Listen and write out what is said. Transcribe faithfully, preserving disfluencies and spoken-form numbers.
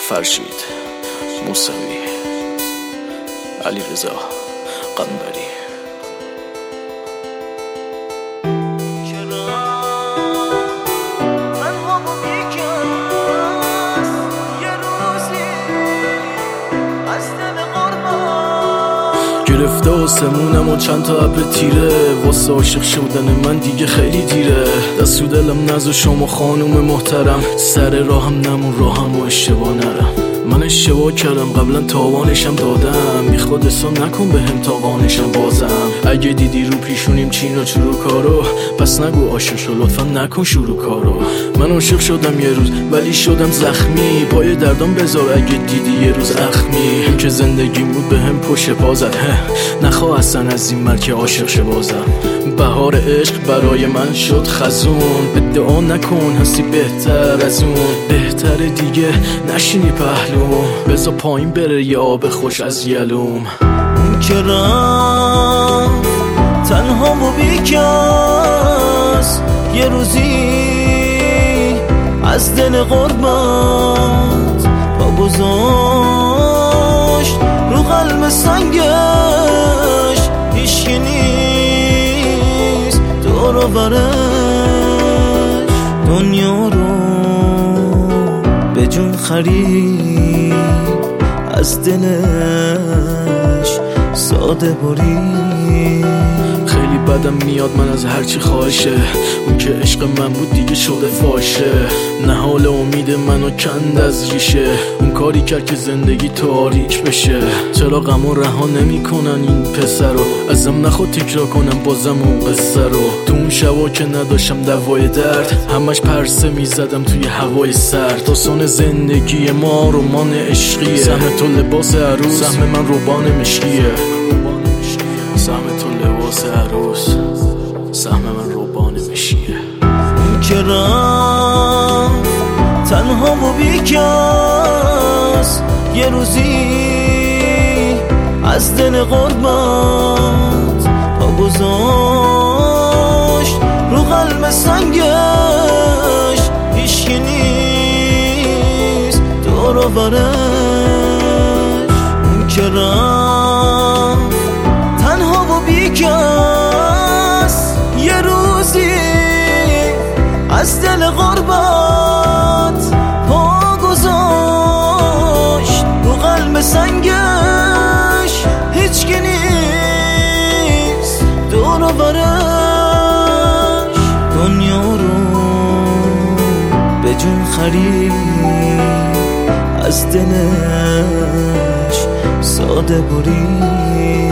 فرشید موسوی، علیرضا قنبری. گرفته آسمونم و چند تا ابر تیره، واسه عاشق شدن من دیگه خیلی دیره. دست و دلم نزد شما خانوم محترم، سر راهم نمون راهم و اشتباه نرم. من اشتباه کردم قبلا تاوانشم دادم، بیخود حساب نکن به هم تاوانشم بازم. اگه دیدی رو پیشونیم چین و چرو کارو، پس نگو عاشق شو لطفا نکن شروع کارو. من عاشق شدم یه روز ولی شدم زخمی، پای دردام بذار اگه دیدی یه روز اخمی. هم که زندگیم بود به هم پشت پا زد، نخواه اصلا از این مرکه عاشق شه بازم. بهار عشق برای من شد خزون، ادعا نکن هستی بهتر از اون. بهتر دیگه نشینی پهلو، بذار پایین بره یه آب خوش از یلوم. اون که رفت تنها و بیکس، یه روزی از دل غربت پا گذاشت رو قلب سنگش. هیچکی نیست دور و برش، دنیا رو به جون خرید، از دلش ساده برید. خیلی بدم میاد من از هرچی خواهشه، اون که عشق من بود دیگه شده فاشه. نهال امید منو کند از ریشه، اون کاری کرد که زندگی تاریک بشه. چرا غمو رها نمی کنن این پسر رو، ازم نخواد تکرار کنم بازم اون قصه رو. تو اون شبا که نداشتم دوای درد، همش پرسه میزدم توی هوای سرد. داستان زندگی ما رمان عشقیه، سهم تو لباس عروس، سهم من روبان مشکیه. سهم تو لباس عروس، سهم من روبان مشیه. اون که رفت تنها و بیکس، یه روزی از دل غربت پا گذاشت رو قلب سنگش. هیچکی نیست دور و برش، اون که رفت تنها و بیکس، یه روزی از دل غربت پا گذاشت رو قلب سنگش. هیچکی نیست دور و برش، دنیا رو به جون خرید، از دلش ساده برید.